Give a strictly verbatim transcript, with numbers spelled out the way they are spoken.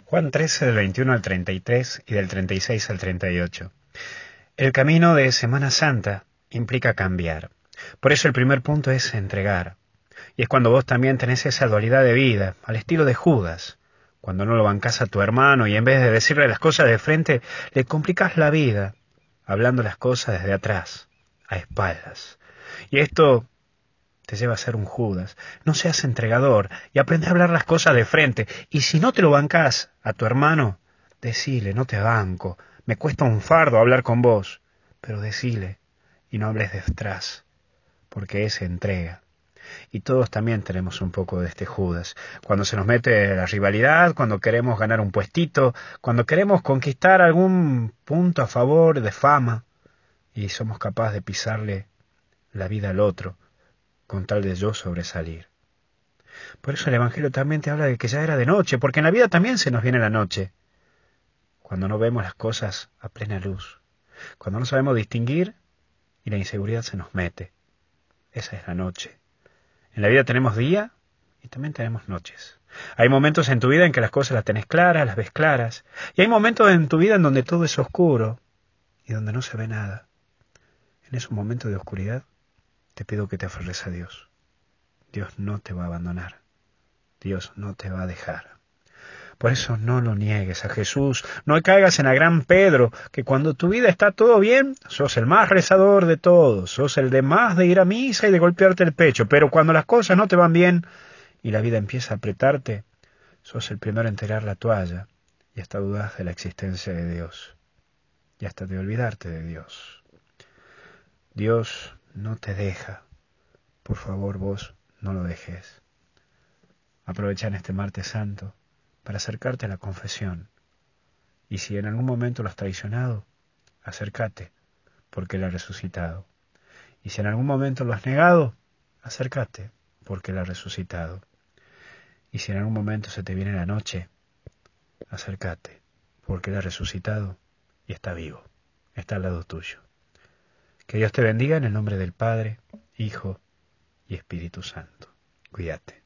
Juan trece, del veintiuno al treinta y tres y del treinta y seis al treinta y ocho. El camino de Semana Santa implica cambiar. Por eso el primer punto es entregar. Y es cuando vos también tenés esa dualidad de vida, al estilo de Judas. Cuando no lo bancás a tu hermano y en vez de decirle las cosas de frente, le complicás la vida, hablando las cosas desde atrás, a espaldas. Y esto te lleva a ser un Judas. No seas entregador y aprende a hablar las cosas de frente. Y si no te lo bancás a tu hermano, decile, no te banco. Me cuesta un fardo hablar con vos. Pero decile y no hables detrás, porque es entrega. Y todos también tenemos un poco de este Judas. Cuando se nos mete la rivalidad, cuando queremos ganar un puestito, cuando queremos conquistar algún punto a favor de fama y somos capaces de pisarle la vida al otro con tal de yo sobresalir. Por eso el Evangelio también te habla de que ya era de noche, porque en la vida también se nos viene la noche, cuando no vemos las cosas a plena luz, cuando no sabemos distinguir y la inseguridad se nos mete. Esa es la noche. En la vida tenemos día y también tenemos noches. Hay momentos en tu vida en que las cosas las tenés claras, las ves claras, y hay momentos en tu vida en donde todo es oscuro y donde no se ve nada. En esos momentos de oscuridad te pido que te aferres a Dios. Dios no te va a abandonar. Dios no te va a dejar. Por eso no lo niegues a Jesús. No caigas en la gran Pedro, que cuando tu vida está todo bien, sos el más rezador de todos, sos el de más de ir a misa y de golpearte el pecho. Pero cuando las cosas no te van bien y la vida empieza a apretarte, sos el primero en tirar la toalla y hasta dudas de la existencia de Dios. Y hasta de olvidarte de Dios. Dios no te deja. Por favor, vos no lo dejes. Aprovecha en este martes santo para acercarte a la confesión. Y si en algún momento lo has traicionado, acércate, porque Él ha resucitado. Y si en algún momento lo has negado, acércate, porque Él ha resucitado. Y si en algún momento se te viene la noche, acércate, porque Él ha resucitado y está vivo, está al lado tuyo. Que Dios te bendiga en el nombre del Padre, Hijo y Espíritu Santo. Cuídate.